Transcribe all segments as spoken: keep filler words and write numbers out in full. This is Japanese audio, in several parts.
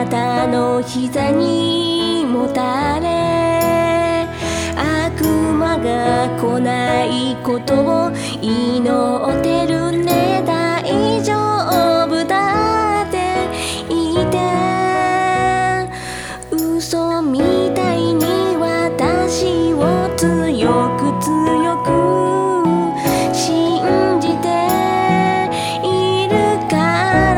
なたの膝にもたれ、悪魔が来ないことを祈ってるね。大丈夫だって言って嘘みたいに私を強く強く信じているから、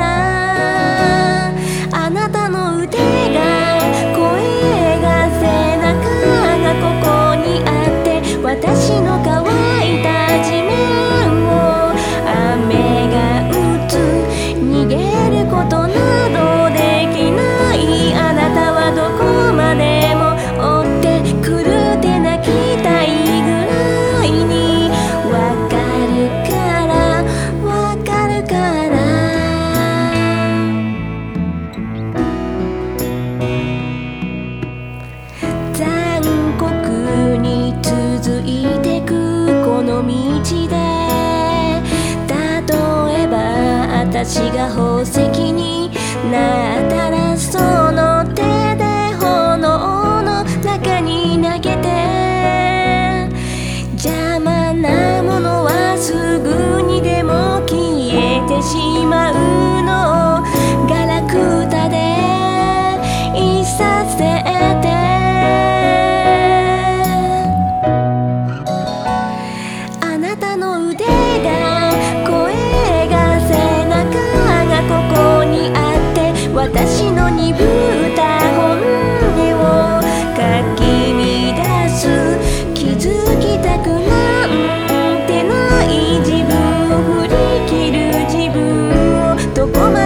あなたの腕が声が背中がここにあって、私の乾いた地面を雨が打つ、逃げることなどできない。あなたはどこまでも追ってくるって泣きたいぐらいにわかるからわかるから、残酷に続いてくこの道で、例えば私が宝石になったら、その手で炎の中に投げて、邪魔なものはすぐにでも消えてしまうのをガラクタでいさせて、あなたの腕が声が背中がここにあって、私の鈍った本音をかき乱す。気づきたくなんてない自分を振り切る自分をどこまで